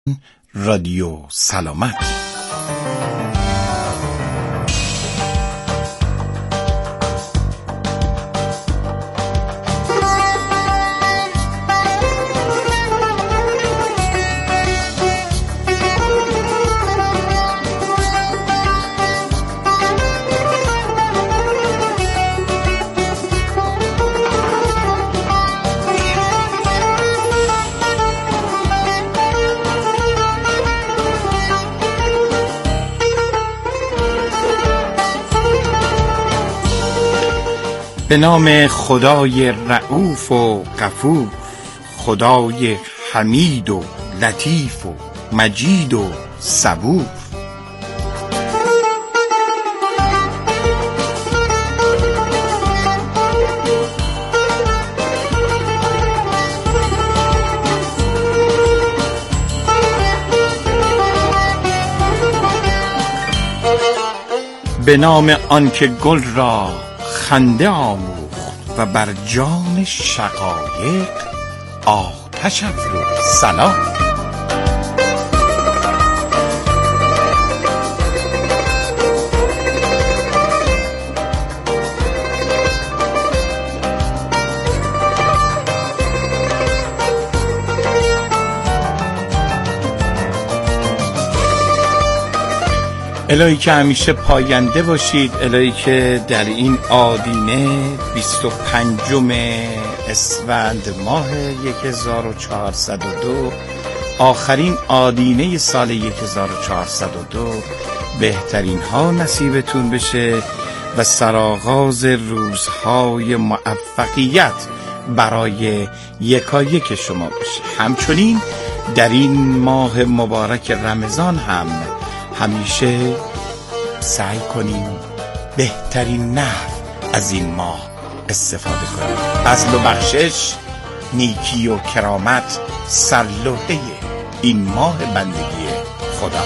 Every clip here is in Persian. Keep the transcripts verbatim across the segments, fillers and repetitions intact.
رادیو سلامت. به نام خدای رؤوف و غفور، خدای حمید و لطیف و مجید و صبور. به نام آنکه گل را خنده آموخت و بر جان شقایق آتش افروخت. سلام. الهی که همیشه پاینده باشید، الهی که در این آدینه بیست و پنجم اسفند ماه هزار و چهارصد و دو، آخرین آدینه سال هزار و چهارصد و دو، بهترین ها نصیبتون بشه و سرآغاز روزهای موفقیت برای یکایک شما باشه. همچنین در این ماه مبارک رمضان هم همیشه سعی کنیم بهترین نحو از این ماه استفاده کنیم. فضل و بخشش، نیکی و کرامت سرلوحه این ماه بندگی خدا.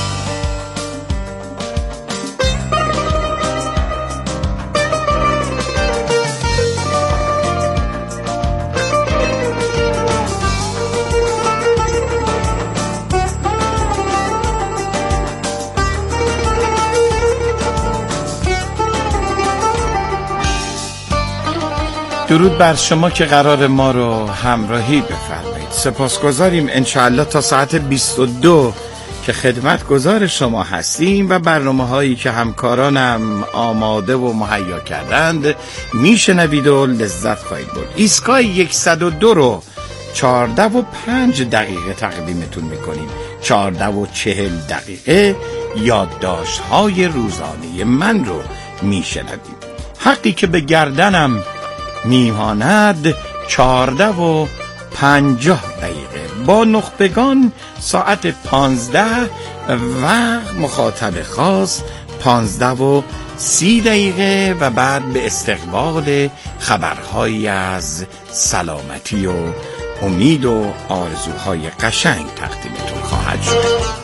درود بر شما که قرار ما رو همراهی بفرمایید. سپاسگزاریم. انشاءالله تا ساعت بیست و دو که خدمتگزار شما هستیم و برنامه هایی که همکارانم آماده و مهیا کردند میشنوید و لذت خواهید برد. ایستگاه صد و دو رو چهارده و پنج دقیقه تقدیمتون میکنیم. چهارده و چهل دقیقه یادداشت های روزانه من رو میشنوید. حقی که به گردنم میماند چهارده و پنجاه دقیقه با نخبگان ساعت پانزده و مخاطب خاص پانزده و سی دقیقه و بعد به استقبال خبرهایی از سلامتی و امید و آرزوهای قشنگ تقدیمتون خواهد شد.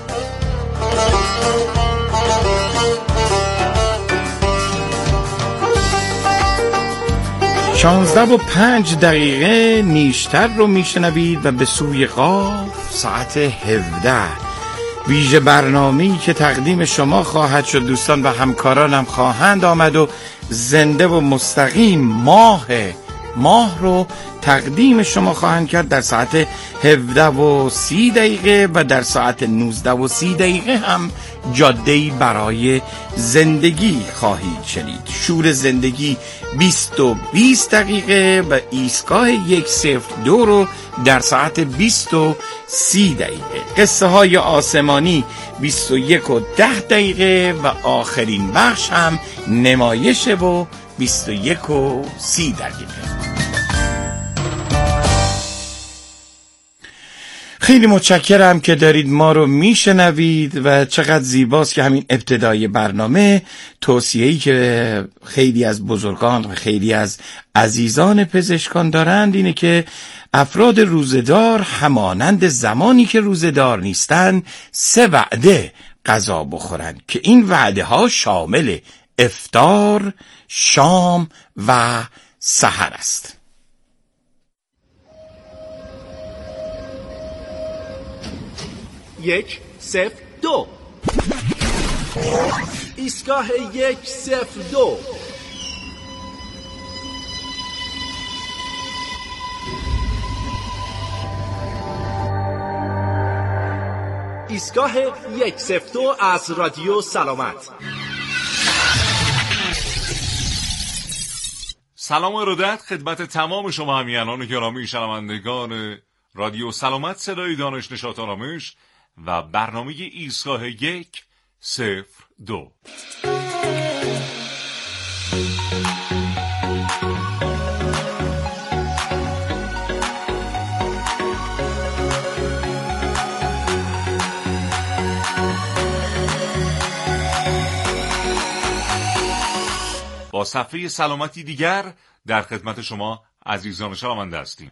شانزده و پنج دقیقه نیشتر رو میشنوید و به سوی قاف ساعت هفده ویژه برنامه‌ای که تقدیم شما خواهد شد. دوستان و همکارانم خواهند آمد و زنده و مستقیم ماه ماه رو تقدیم شما خواهند کرد در ساعت هفده و سی دقیقه و در ساعت نوزده و سی دقیقه هم جاده‌ای برای زندگی خواهید شنید. شور زندگی بیست و بیست دقیقه و ایستگاه صفر دو رو در ساعت بیست و سی دقیقه. قصه های آسمانی بیست و یک و ده دقیقه و آخرین بخش هم نمایشه و بیست و یک و سی دقیقه. خیلی متشکرم که دارید ما رو میشنوید و چقدر زیباست که همین ابتدای برنامه توصیه‌ای که خیلی از بزرگان و خیلی از عزیزان پزشکان دارند اینه که افراد روزدار همانند زمانی که روزدار نیستن سه وعده غذا بخورن که این وعده ها شامل افطار، شام و سحر است. یک صفر دو. ایستگاه یک صفر دو. ایستگاه یک صفر دو از رادیو سلامت. سلام و ارادت خدمت تمام شما همیهنان گرامی شنوندگان رادیو سلامت، صدای دانش نشاط آرامش و برنامه ایستگاه یک صفر دو. با صفحه سلامتی دیگر در خدمت شما عزیزان شنونده هستیم.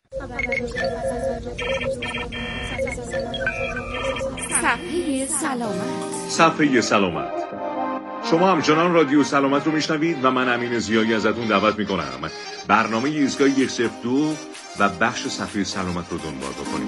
صفحه سلامت. صفحه سلامت. شما همچنان رادیو سلامت رو میشنوید و من امین ضیایی ازتون دعوت میکنم برنامه ایستگاه یک صفر دو و بخش صفحه سلامت رو دنبال بکنید.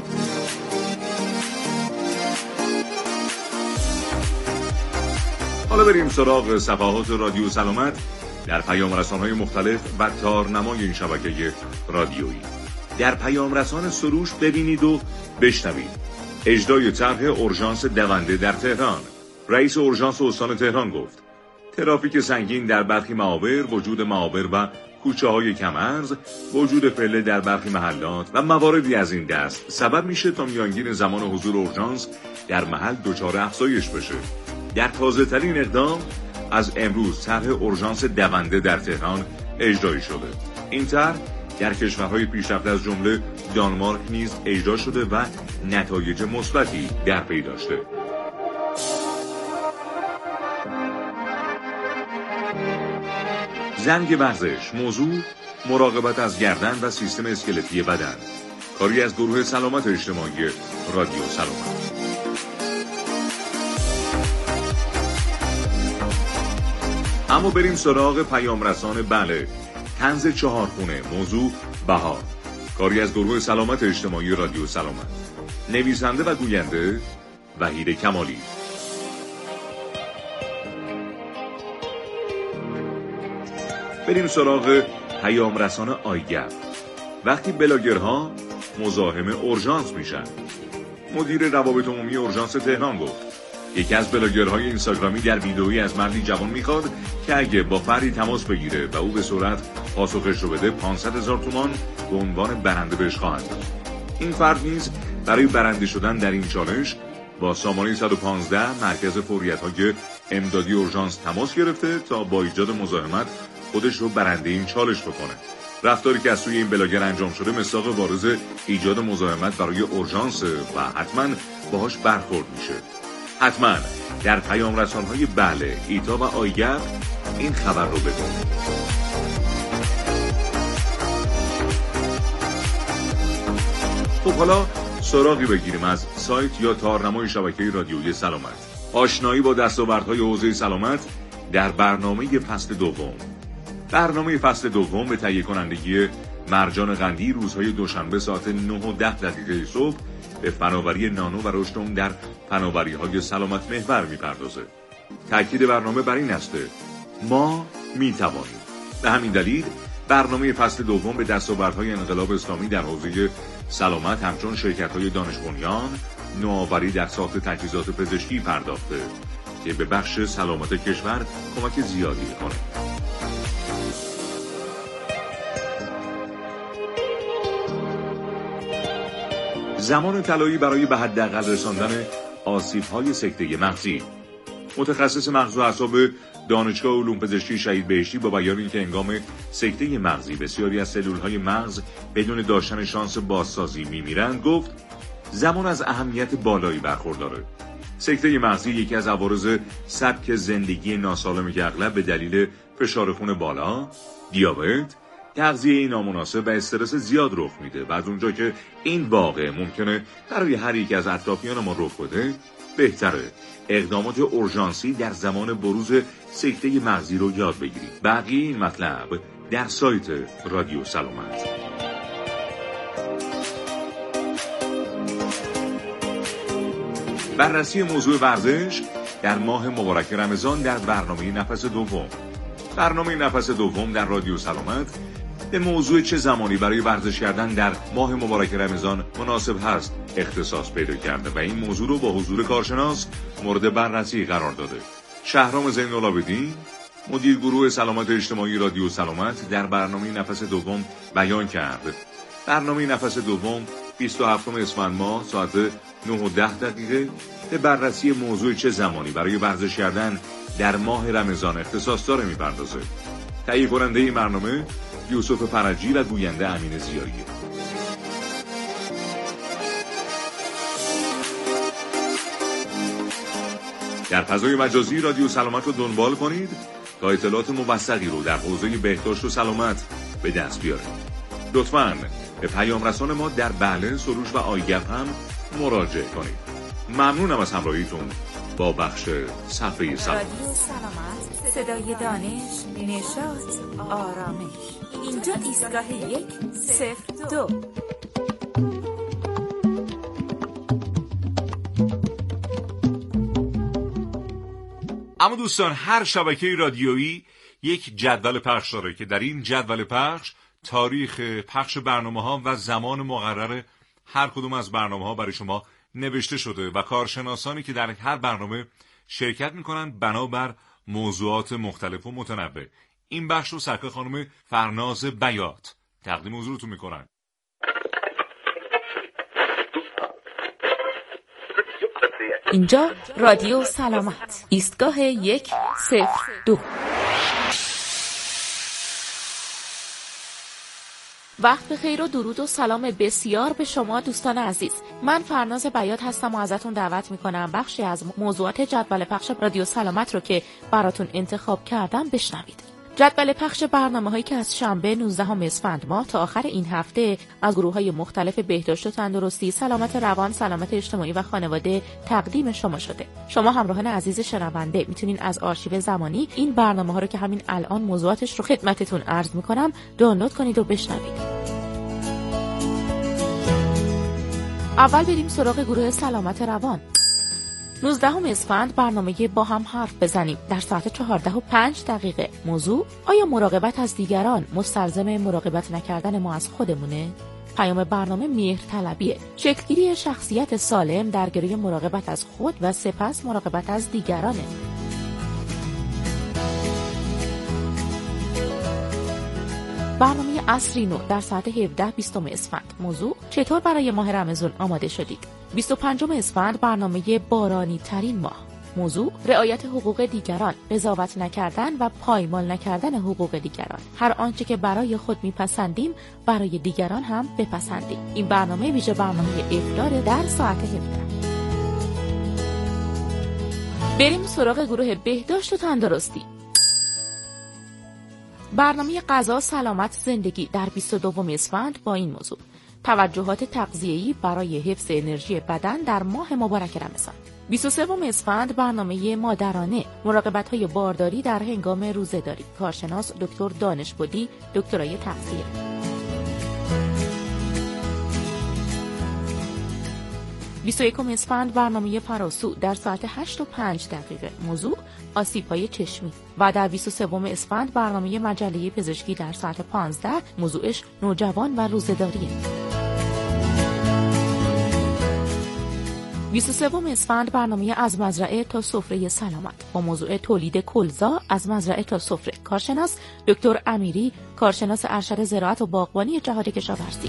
حالا بریم سراغ صفحات رادیو سلامت در پیام رسان‌های مختلف و تارنمای این شبکه رادیویی. در پیام رسان سروش ببینید و بشنوید. اجرای طرح اورژانس دونده در تهران. رئیس اورژانس استان تهران گفت ترافیک سنگین در برخی معابر، وجود معابر و کوچه‌های کم‌ارز، وجود پله در برخی محلات و مواردی از این دست سبب میشه تا میانگین زمان حضور اورژانس در محل دچار افزایش بشه. در تازه‌ترین اقدام از امروز طرح اورژانس دونده در تهران اجرایی شده. این طرح در کشورهای پیشرفته از جمله دانمارک نیز اجرا شده و نتایج مثبتی در پی داشته. زنگ ورزش. موضوع مراقبت از گردن و سیستم اسکلتی بدن. کاری از گروه سلامت اجتماعی رادیو سلامت. اما بریم سراغ پیام رسان. بله، طنز چهارخونه. موضوع بهار. کاری از گروه سلامت اجتماعی رادیو سلامت. نویسنده و گوینده وحید کمالی. بریم سراغ پیام رسان آیگپ. وقتی بلاگرها مزاحم اورژانس میشن. مدیر روابط عمومی اورژانس تهران گفت یکی از بلاگرهای اینستاگرامی در ویدئویی از مردی جوان میخواد که اگه با فردی تماس بگیره و او به سرعت پاسخش رو بده پانصد هزار تومان به عنوان برنده بهش خواهند داد. این فرد نیز برای برنده شدن در این چالش با سامانه صد و پانزده مرکز فوریت‌های امدادی اورژانس تماس گرفته تا با ایجاد مزاحمت خودش رو برنده این چالش بکنه. رفتاری که از سوی این بلاگر انجام شده مصداق بارز ایجاد مزاحمت برای اورژانس و حتما باهاش برخورد میشه. حتما در پیام رسان‌های بله، ایتا و آیگپ این خبر رو بگو. خب حالا سراغی بگیریم از سایت یا تارنمای شبکه رادیویی سلامت. آشنایی با دستاوردهای حوزه سلامت در برنامه فصل دوم. برنامه فصل دوم به تهیه کنندگی مرجان قندی روزهای دوشنبه ساعت نه و ده دقیقه صبح به فناوری نانو و رشدوم در فناوری‌های سلامت محور می‌پردازه. تاکید برنامه بر این است ما می‌توانیم. به همین دلیل برنامه فصل دوم به دستاوردهای انقلاب اسلامی در حوزه سلامت همچون شرکت‌های دانش بنیان، نوآوری در ساخت تجهیزات پزشکی پرداخته که به بخش سلامت کشور کمک زیادی می‌کنه. زمان طلایی برای به حداقل رساندن آسیب‌های سکته مغزی. متخصص مغز و اعصاب دانشگاه علوم پزشکی شهید بهشتی با بیان اینکه هنگام سکته مغزی بسیاری از سلول‌های مغز بدون داشتن شانس بازسازی می‌میرند گفت زمان از اهمیت بالایی برخورداره. سکته مغزی یکی از عوارض سبک زندگی ناسالمه که اغلب به دلیل فشار خون بالا، دیابت، تغذیه نامناسب و استرس زیاد رخ میده و از اونجا که این واقع ممکنه برای هر یک از اطرافیان ما رخ بده، بهتره اقدامات اورژانسی در زمان بروز سکته مغزی رو یاد بگیرید. بقیه این مطلب در سایت رادیو سلامت. بررسی موضوع ورزش در ماه مبارک رمضان در برنامه نفس دوم. برنامه نفس دوم در رادیو سلامت به موضوع چه زمانی برای ورزش کردن در ماه مبارک رمضان مناسب هست اختصاص پیدا کرده و این موضوع رو با حضور کارشناس مورد بررسی قرار داده. شهرام زین‌العابدین، مدیر گروه سلامت اجتماعی رادیو سلامت، در برنامه نفس دوم بیان کرد. برنامه نفس دوم بیست و هفتم اسفند ماه ساعت نه و ده دقیقه به بررسی موضوع چه زمانی برای ورزش کردن در ماه رمضان اختصاص داره می‌پردازه. تهیه کننده این برنامه یوسف فرجی و گوینده امین زیایی. در فضای مجازی رادیو سلامت رو دنبال کنید تا اطلاعات موثقی رو در حوزه بهداشت و سلامت به دست بیارید. لطفاً به پیام رسان ما در بله، سروش و آیگپ هم مراجعه کنید. ممنونم از همراهیتون با بخش صفحه سلامت. رادیو سلامت، صدای دانش، نشاط، آرامش. اینجا ایستگاه یک صفر دو. اما دوستان، هر شبکه رادیویی یک جدول پخش داره که در این جدول پخش تاریخ پخش برنامه‌ها و زمان مقرر هر کدوم از برنامه‌ها برای شما نوشته شده و کارشناسانی که در هر برنامه شرکت می‌کنن بنابر موضوعات مختلف و متنوع. این بخش رو سرکار خانم فرناز بیات تقدیم حضورتون می‌کنن. اینجا رادیو سلامت، ایستگاه یک صفر دو. وقت بخیر و درود و سلام بسیار به شما دوستان عزیز. من فرناز بیات هستم و ازتون دعوت میکنم بخشی از موضوعات جدول پخش رادیو سلامت رو که براتون انتخاب کردم بشنوید. جدول پخش برنامه‌هایی که از شنبه نوزدهم اسفند ماه تا آخر این هفته از گروه‌های مختلف بهداشت و تندرستی، سلامت روان، سلامت اجتماعی و خانواده تقدیم شما شده. شما همراهان عزیز شنونده میتونین از آرشیو زمانی این برنامه‌ها رو که همین الان موضوعاتش رو خدمتتون عرض می‌کنم دانلود کنید و بشنوید. اول بریم سراغ گروه سلامت روان. نوزدهم اسفند برنامه با هم حرف بزنیم در ساعت چهارده و پنج دقیقه. موضوع: آیا مراقبت از دیگران مستلزم مراقبت نکردن ما از خودمونه؟ پیام برنامه مهرطلبیه، شکلگیری شخصیت سالم در گروه مراقبت از خود و سپس مراقبت از دیگرانه. برنامه عصری نو در ساعت هفده بیستم اسفند. موضوع: چطور برای ماه رمضان آماده شدید؟ بیست و پنجم اسفند برنامه بارانی ترین ماه. موضوع: رعایت حقوق دیگران، قضاوت نکردن و پایمال نکردن حقوق دیگران. هر آنچه که برای خود میپسندیم برای دیگران هم بپسندیم. این برنامه ویژه برنامه افطار در ساعت هفده. بریم سراغ گروه بهداشت و تندرستی. برنامه غذا، سلامت، زندگی در بیست و دوم اسفند با این موضوع: توجهات تغذیه‌ای برای حفظ انرژی بدن در ماه مبارک رمضان. بیست و سوم اسفند برنامه مادرانه، مراقبت‌های بارداری در هنگام روزه‌داری. کارشناس دکتر دانشبودی، دکترای تغذیه. بیست و یکم اسفند برنامه فراسو در ساعت هشت و پنج دقیقه. موضوع: آسیب‌های چشمی. و در بیست و سوم اسفند برنامه مجله پزشکی در ساعت پانزده. موضوعش نوجوان و روزه‌داریه. بیست و سوم اسفند برنامه از مزرعه تا سفره سلامت با موضوع تولید کلزا از مزرعه تا سفره. کارشناس دکتر امیری، کارشناس ارشد زراعت و باغبانی جهاد کشاورزی.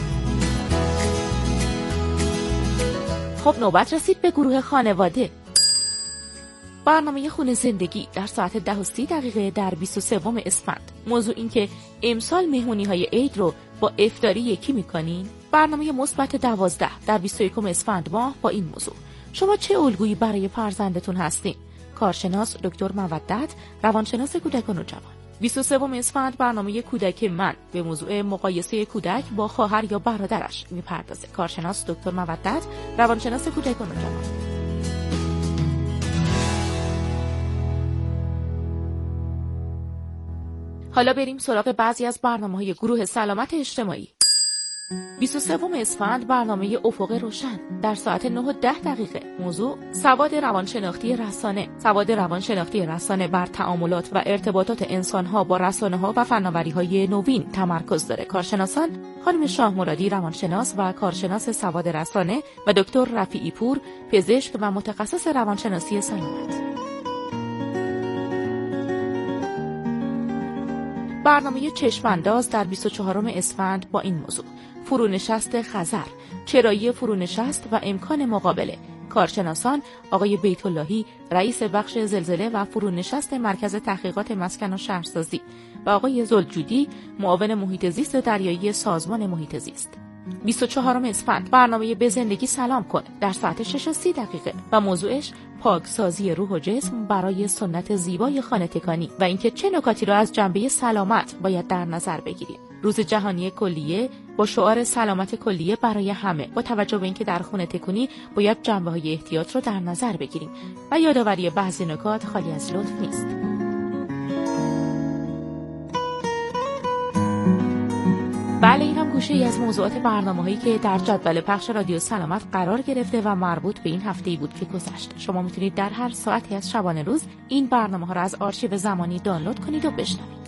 خب نوبت رسید به گروه خانواده. برنامه خونه زندگی در ساعت ده و سی دقیقه در بیست و سوم اسفند. موضوع این که امسال مهمونی های عید رو با افطاری یکی میکنین. برنامه مثبت دوازده در بیست و یکم اسفند ماه با این موضوع: شما چه الگویی برای فرزندتون هستین؟ کارشناس دکتر مودت، روانشناس کودک و نوجوان. بیست و سوم اسفند برنامه کودک من به موضوع مقایسه کودک با خواهر یا برادرش میپردازه. کارشناس دکتر مودت، روانشناس کودک و نوجوان. حالا بریم سراغ بعضی از برنامه‌های گروه سلامت اجتماعی. بیست و سوم اسفند برنامه افق روشن در ساعت نه و ده دقیقه. موضوع سواد روانشناختی رسانه. سواد روانشناختی رسانه بر تعاملات و ارتباطات انسان‌ها با رسانه‌ها و فناوری‌های نوین تمرکز داره. کارشناسان خانم شاه مرادی روانشناس و کارشناس سواد رسانه و دکتر رفیعی پور پزشک و متخصص روانشناسی سلامت. برنامه چشمانداز در بیست و چهارم اسفند با این موضوع: فرونشست خزر، چرایی فرونشست و امکان مقابله. کارشناسان آقای بیت‌اللهی رئیس بخش زلزله و فرونشست مرکز تحقیقات مسکن و شهرسازی و آقای زلجودی معاون محیط زیست دریایی سازمان محیط زیست. بیست و چهارم اسفند برنامه به زندگی سلام کن در ساعت شش و سی دقیقه و موضوعش پاکسازی روح و جسم برای سنت زیبای خانه تکانی و اینکه چه نکاتی را از جنبه سلامت باید در نظر بگیریم. روز جهانی کلیه با شعار سلامت کلیه برای همه، با توجه به اینکه در خانه تکانی باید جنبه‌های احتیاط رو در نظر بگیریم و یادآوری بعضی نکات خالی از لطف نیست. بله، این هم گوشه‌ای از موضوعات برنامه‌هایی که در جدول پخش رادیو سلامت قرار گرفته و مربوط به این هفته‌ای بود که گذشت. شما میتونید در هر ساعتی از شبانه روز این برنامه‌ها را از آرشیو زمانی دانلود کنید و بشنوید.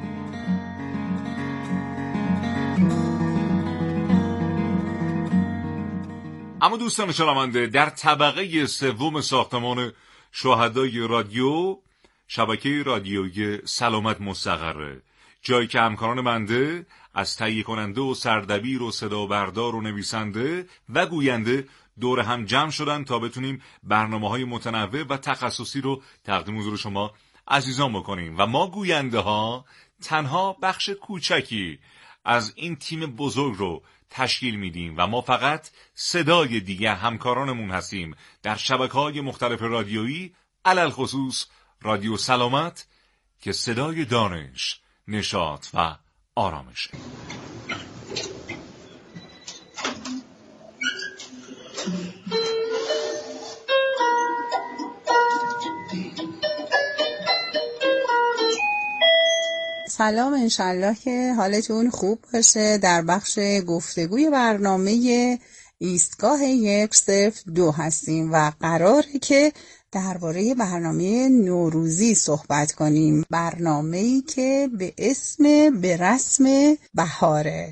اما دوستان شنونده، در طبقه سوم ساختمان شهدای رادیو شبکه رادیویی سلامت مستقره، جایی که همکاران بنده از تهیه کننده و سردبیر و صدا بردار و نویسنده و گوینده دور هم جمع شدن تا بتونیم برنامه‌های متنوع و تخصصی رو تقدیم حضور شما عزیزان بکنیم و ما گوینده ها تنها بخش کوچکی از این تیم بزرگ رو تشکیل میدیم و ما فقط صدای دیگه همکارانمون هستیم در شبکه‌های مختلف رادیویی، علل خصوص رادیو سلامت که صدای دانش، نشاط و آرامشه. سلام، انشالله که حالتون خوب باشه. در بخش گفتگوی برنامه ایستگاه یک صفر دو هستیم و قراره که درباره برنامه نوروزی صحبت کنیم، برنامه‌ای که به اسم به رسم بهاره.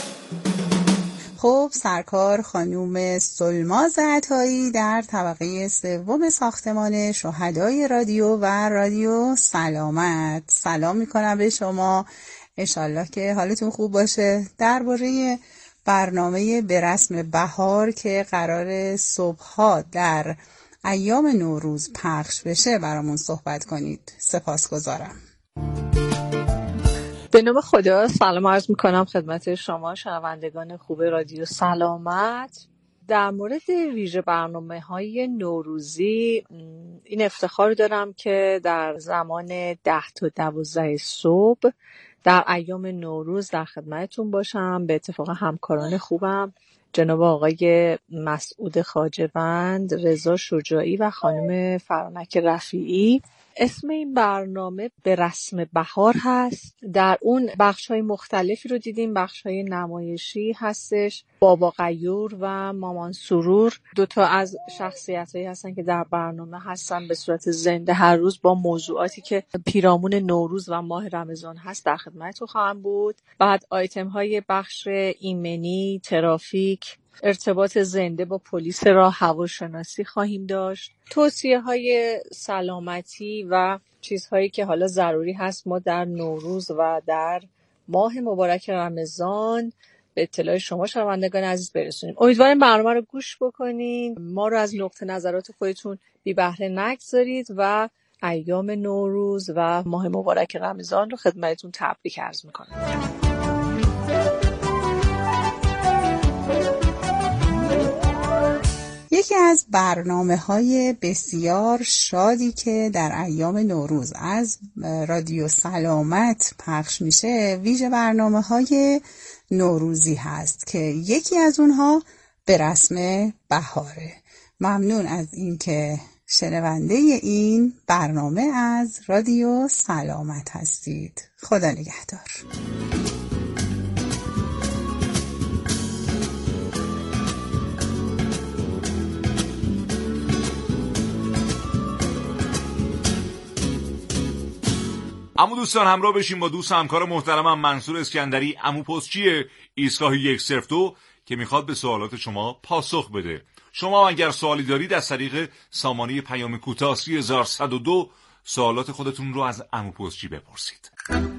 خب سرکار خانوم سلماز عطایی در طبقه سوم ساختمان شهدای رادیو و رادیو سلامت، سلام میکنم به شما. انشالله که حالتون خوب باشه. درباره برنامه به رسم بهار که قرار صبح‌ها در ایام نوروز پخش بشه برامون صحبت کنید. سپاسگزارم. به نام خدا سلام عرض میکنم خدمت شما شنوندگان خوب رادیو سلامت. در مورد ویژه برنامه‌های نوروزی این افتخار دارم که در زمان ده تا دوازده صبح در ایام نوروز در خدمتتون باشم. به اتفاق همکاران خوبم جناب آقای مسعود خواجه‌وند، رضا شجاعی و خانم فرانک رفیعی. اسم این برنامه به رسم بهار هست. در اون بخش‌های مختلفی رو دیدیم. بخش‌های نمایشی هستش. بابا غیور و مامان سرور دوتا از شخصیت‌هایی هستن که در برنامه هستن به صورت زنده هر روز با موضوعاتی که پیرامون نوروز و ماه رمضان هست در خدمتتون خواهم بود. بعد آیتم‌های بخش ایمنی، ترافیک، ارتباط زنده با پلیس راه، هواشناسی خواهیم داشت. توصیه‌های سلامتی و چیزهایی که حالا ضروری هست ما در نوروز و در ماه مبارک رمضان به اطلاع شما شنوندگان عزیز برسونیم. امیدوارم برنامه رو گوش بکنین. ما رو از نقطه نظرات خودتون بی بهره نگذارید و ایام نوروز و ماه مبارک رمضان رو خدمتتون تبریک عرض می‌کنم. یکی از برنامه‌های بسیار شادی که در ایام نوروز از رادیو سلامت پخش میشه ویژه برنامه‌های نوروزی هست که یکی از اونها به رسم بهاره. ممنون از اینکه شنونده این برنامه از رادیو سلامت هستید. خدا نگهدار. اما دوستان همراه بشیم با دوست همکار محترمم منصور اسکندری، عمو پستچی ایستگاه یک صفر دو که میخواد به سوالات شما پاسخ بده. شما اگر سوالی دارید از طریق سامانه پیام کوتاه سه هزار و صد و دو سوالات خودتون رو از عمو پستچی بپرسید.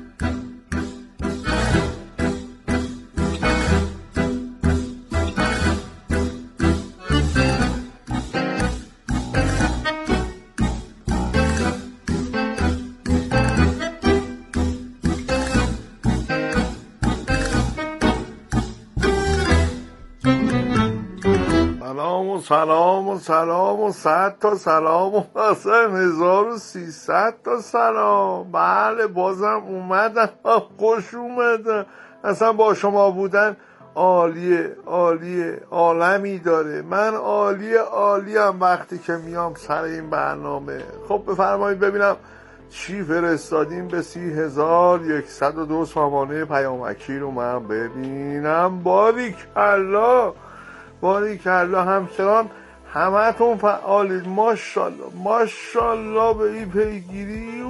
سلام و سلام و صد تا سلام و اصلا هزار و سیصد تا سلام. بله بازم اومدم، خوش اومدم. اصلا با شما بودن عالیه عالیه، عالمی داره. من عالیه عالیم وقتی که میام سر این برنامه. خب بفرمایید ببینم چی فرستادیم به سی هزار یکصد و دو سامانه پیامکی رو من ببینم. باریکالله باریکالله، همچنان همتون فعالید. ماشاءالله ماشاءالله به این پیگیری.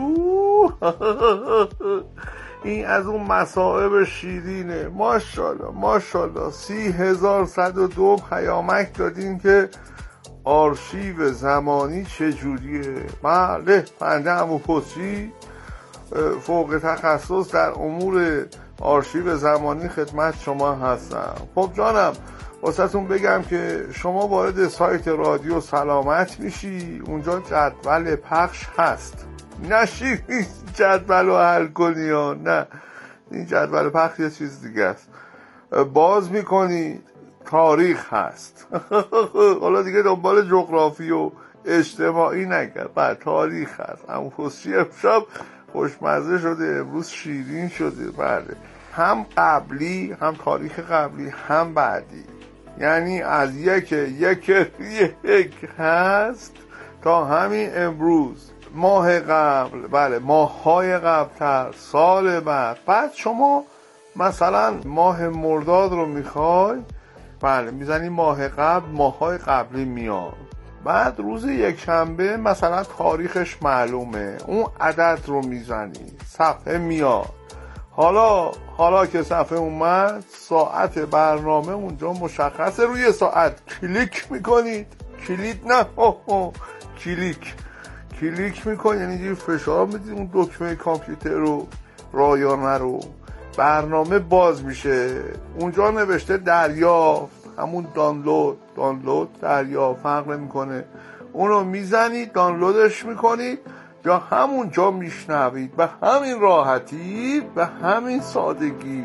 این از اون مصائب شیرینه. ماشاءالله ماشاءالله. سی هزار صد و دو پیامک دادین که آرشیو زمانی چجوریه. بله بنده عمو پستچی فوق تخصص در امور آرشیو زمانی خدمت شما هستم. خب جانم واسهتون بگم که شما وارد سایت رادیو سلامت میشی، اونجا جدول پخش هست. نشی جدول رو حل کنی ها، نه این جدول پخش یه چیز دیگه است. باز میکنی تاریخ هست. حالا دیگه دنبال جغرافی و اجتماعی نگرد، بعد تاریخ هست. اما پستچی امشب خوشمزه شده، امروز شیرین شده. بله هم قبلی، هم تاریخ قبلی، هم بعدی، یعنی از یک یک یک هست تا همین امروز، ماه قبل، بله ماه‌های قبل‌تر، سال بعد. بعد شما مثلا ماه مرداد رو میخوای، بله میزنی ماه قبل، ماه‌های قبلی میاد. بعد روز یک شنبه مثلا تاریخش معلومه، اون عدد رو میزنی، صفحه میاد. حالا حالا که صفحه اومد، ساعت برنامه اونجا مشخصه. روی ساعت کلیک میکنید، کلیک نه اوه اوه. کلیک کلیک میکنید یعنی یه فشار میدید اون دکمه کامپیوتر رو، رایانه رو، برنامه باز میشه. اونجا نوشته دریافت، همون دانلود دانلود دریافت، فرق نمیکنه. اونو میزنید، دانلودش میکنید، یا همونجا میشنوید. به همین راحتی، به همین سادگی.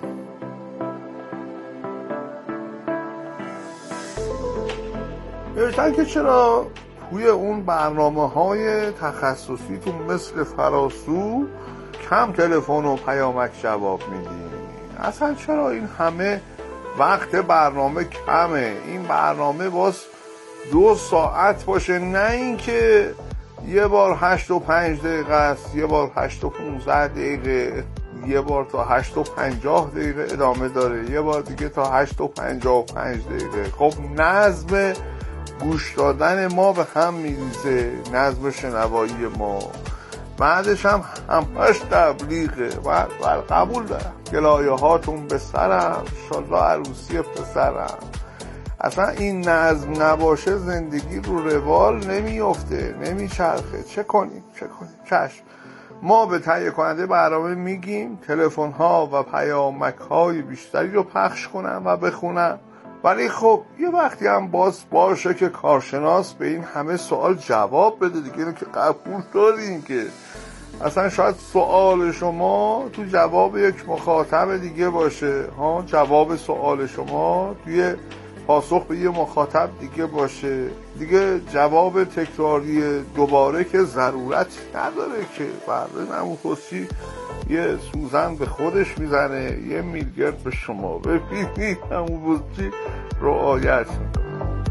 نوشتن که چرا توی اون برنامه های تخصصیتون مثل فراسو کم تلفن و پیامک جواب میدین؟ اصلا چرا این همه وقت برنامه کمه؟ این برنامه باز دو ساعت باشه، نه اینکه یه بار هشت و پنج دقیقه است، یه بار هشت و پونزده دقیقه، یه بار تا هشت و پنجاه دقیقه ادامه داره، یه بار دیگه تا هشت و پنجاه و پنج دقیقه. خب نظم گوش دادن ما به هم میریزه، نظم شنوایی ما. بعدش هم همش تبلیغه. بعد قبول دارم، گلایه هاتون به سرم، انشالله عروسی پسرم. اصلا این نظم نباشه زندگی رو روال نمیفته، نمیچرخه. چه کنیم چه کنیم چشم. ما به تهیه کننده برنامه میگیم تلفن ها و پیامک های بیشتری رو پخش کنن و بخونن، ولی خب یه وقتی هم باز باشه که کارشناس به این همه سوال جواب بده دیگه. اینو که قبول دارین که اصلا شاید سوال شما تو جواب یک مخاطب دیگه باشه ها، جواب سوال شما توی پاسخ به یه مخاطب دیگه باشه دیگه. جواب تکراری دوباره که ضرورت نداره که. برای عمو پستچی یه سوزن به خودش میزنه، یه میلگرد به شما. ببینید عمو پستچی رعایت میکنه.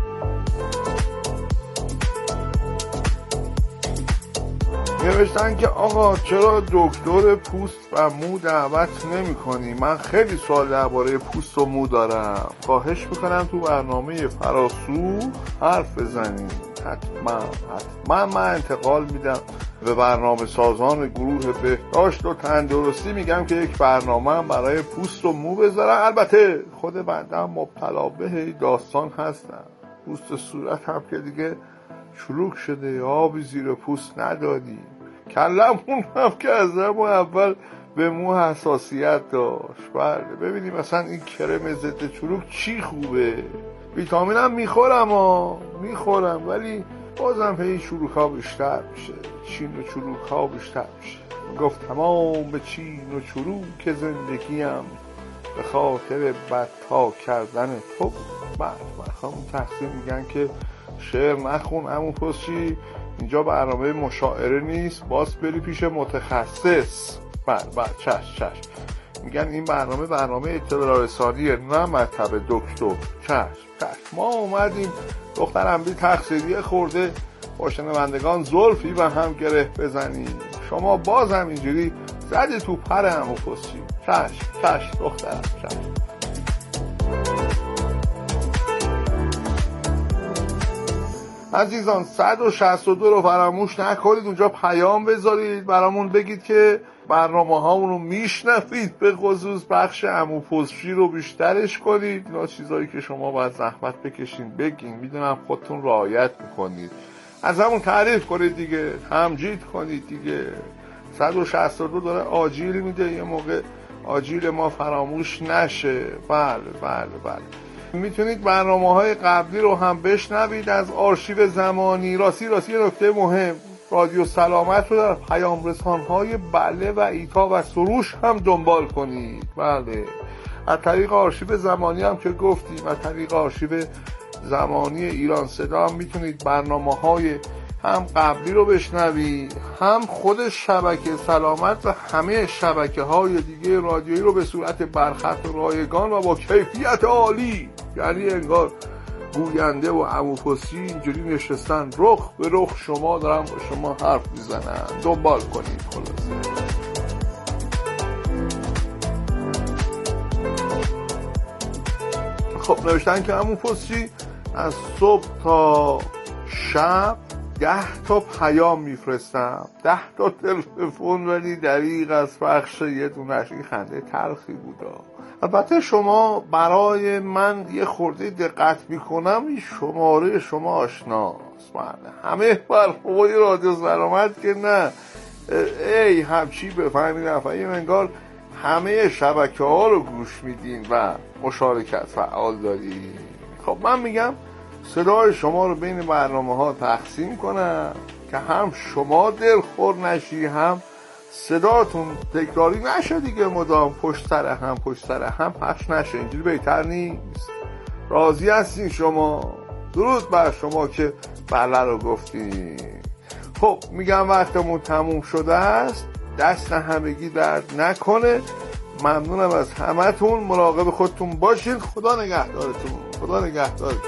نوشتن که آقا چرا دکتر پوست و مو دعوت نمی کنی؟ من خیلی سوال درباره پوست و مو دارم. خواهش میکنم تو برنامه فراسو حرف بزنیم. حتما حتما من انتقال میدم به برنامه سازان گروه بهداشت و تندرستی میگم که یک برنامه هم برای پوست و مو بذارن. البته خود بنده هم مبتلا به داستان هستم. پوست صورت هم که دیگه چروک شده، آبی زیر پوست ندادیم، کلمون هم که از همون اول به مو حساسیت داشت. بله ببینیم مثلا این کرم ضد چروک چی خوبه. ویتامین هم میخورم ها میخورم ولی بازم هی چروک ها بیشتر میشه، چین و چروک ها بیشتر میشه. گفت تمام به چین و چروک زندگیم به خاطر بدتا کردن تو. بعد برخوام تقسیم میگن که شعر نخون عمو پسچی، اینجا برنامه مشاعره نیست، باز بری پیش متخصص. بعد بعد چش چش میگن این برنامه برنامه اطلاع رسانیه نه مطب دکتر. چش چش ما اومدیم دخترم بی تقصیریه خورده با شنوندگان زلفی و هم گره بزنیم، شما باز هم اینجوری زدی تو پر عمو پسچی. چش چش دخترم چش. عزیزان صد و شصت و دو رو فراموش نکنید، اونجا پیام بذارید برامون بگید که برنامه هامون رو میشنوید، به خصوص بخش عمو پسچی رو بیشترش کنید. اینا چیزایی که شما باید زحمت بکشین بگین، میدونم خودتون رعایت میکنید، از همون تعریف کنید دیگه، تمجید کنید دیگه. صد و شصت و دو داره آجیل میده، یه موقع آجیل ما فراموش نشه. بله بله بله میتونید برنامه های قبلی رو هم بشنوید از آرشیو زمانی. راستی راستی یه نکته مهم، رادیو سلامت رو در پیام رسان‌های بله و ایتا و سروش هم دنبال کنید. بله از طریق آرشیو زمانی هم که گفتیم، از طریق آرشیو زمانی ایران صدا هم میتونید برنامه‌های هم قبلی رو بشنوید، هم خود شبکه سلامت و همه شبکه‌های دیگه رادیویی رو به صورت برخط و رایگان و با کیفیت عالی. یعنی انگار گوینده و عمو پسچی اینجوری نشستن رخ به رخ شما دارن با شما حرف میزنن. دنبال کنید. خلاصه خب نوشتن که عمو پسچی از صبح تا شب ده تا پیام میفرستم، ده تا تلفن، ولی دریغ از پخش یه دونش. این خنده تلخی بودا. البته شما برای من یه خورده دقت میکنم، این شماره شما آشناست. بله همه برنامه‌های رادیو سلامت که نه ای همچی بفهمید نفعیم، انگار همه شبکه ها رو گوش میدین و مشارکت فعال دارین. خب من میگم صدای شما رو بین برنامه ها تقسیم کنم که هم شما دلخور نشی، هم صداتون تکراری نشه دیگه، مدام پشت سر هم پشت سر هم پخش نشه. اینجوری بهتر نیست؟ راضی هستین شما؟ درود بر شما که بله رو گفتین. خب میگم وقتمون تموم شده است، دست همگی درد نکنه. ممنونم از همتون، مراقب خودتون باشین. خدا نگهدارتون، خدا نگهدارتون.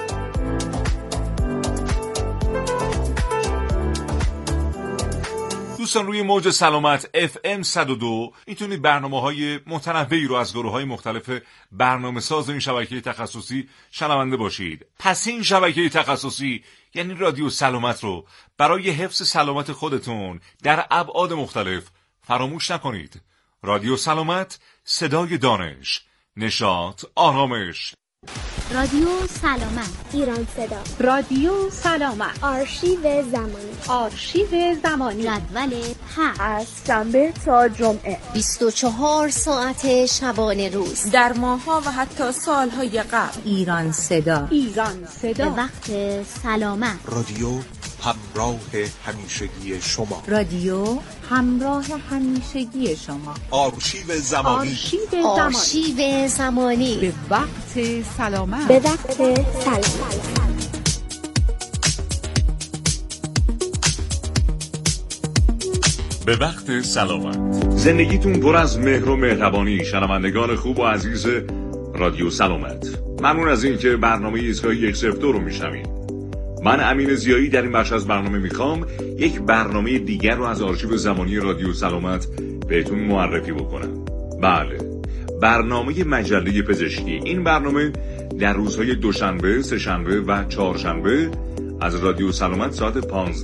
دوستان روی موج سلامت اف ام صد و دو میتونید برنامه‌های متنوعی رو از گروه‌های مختلف برنامه ساز این شبکه تخصصی شنونده باشید. پس این شبکه تخصصی یعنی رادیو سلامت رو برای حفظ سلامت خودتون در ابعاد مختلف فراموش نکنید. رادیو سلامت، صدای دانش، نشاط، آرامش. رادیو سلامت، ایران صدا. رادیو سلامت، آرشیو زمانی. آرشیو زمانی، جدول هفت از شنبه تا جمعه، بیست و چهار ساعت شبانه روز، در ماه‌ها و حتی سال‌های قبل. ایران صدا، ایران صدا، به وقت سلامت. رادیو همراه همیشگی شما. رادیو همراه همیشگی شما. آرشیو زمانی. آرشیو زمانی. آرشیو زمانی، به وقت سلامت. به وقت سلامت. به وقت سلامت. زندگیتون پر از مهر و مهربانی. شنوندگان خوب و عزیز رادیو سلامت، ممنون از این که برنامه ایستگاه یک صفر دو رو میشنوید. من امین زیایی در این بخش از برنامه میخوام یک برنامه دیگر رو از آرشیو زمانی رادیو سلامت بهتون معرفی بکنم. بله، برنامه مجله پزشکی. این برنامه در روزهای دوشنبه، سه‌شنبه و چهارشنبه از رادیو سلامت ساعت پانزده